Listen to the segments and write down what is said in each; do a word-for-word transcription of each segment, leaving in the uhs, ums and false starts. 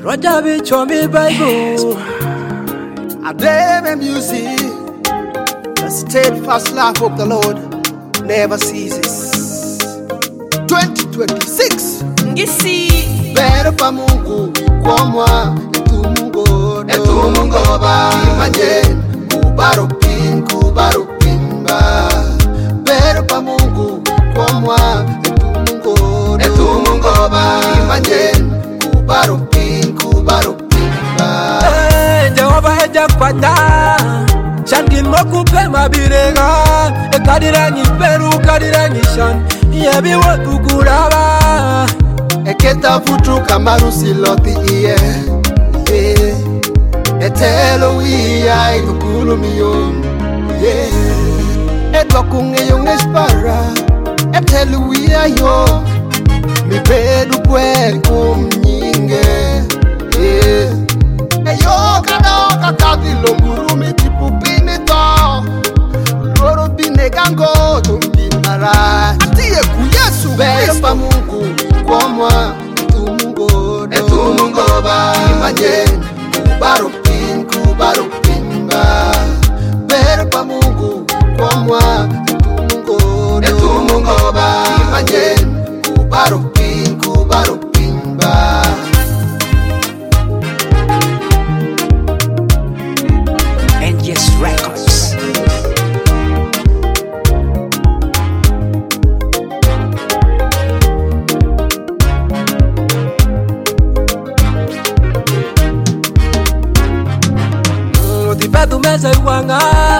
Roger be show me Bible. I play my music. The steadfast love of the Lord never ceases. twenty twenty-six. Ngisi. Pero pa Mungu kwa mwa etu Mungu etu Mungu ba imanye kubaro pin kubaro pinba. Pero pa Mungu kwa mwa etu Mungu etu Mungu ba imanye kubaro pin kubaro pinba. Eh, Jehova eja kwata. Shandi mokupe mabirega. E kadira ni peru kadira ni shan. Yebi watu kuraba. Eketa futu kamaru siloti iye yeah. Etelo wia ikukulu miyon yeah. Etwa kunge yung espara Etelo wia yo Mi pedu kwe kumnyinge yeah. Eyo kada kakati lomburu mi tipu pinito Loro binegango tumbinara Atiye ku Yesu Kristo pa Mungu kwa mwa etu Mungu etu Mungu ba imanye kubaro pin kubaro pinba. Pero pa Mungu kwa mwa etu Mungu etu Mungu ba imanye kubaro pin kubaro pinba. N G S Records. Tifatu meza iwanga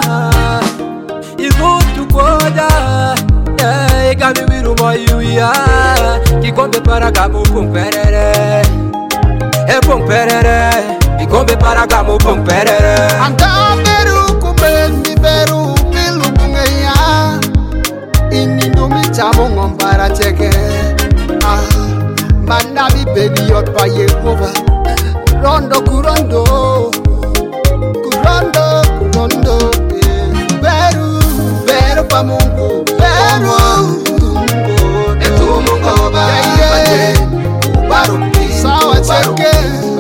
Ibutu koja Ikami wiru moyuya Kikombe para gamu pumperere E pumperere Kikombe para gamu pumperere Anda beru kumendi beru Pilu bungeya Inindu michamo ngombara cheke Ah Manda mi baby yot pa Yehova Rondo kurondo Kurondo, kurondo, eh. Beru, beru pa Mungu, beru etu Mungu, etu Mungu ba, yeah, yeah. Kubaro, sawa cheke.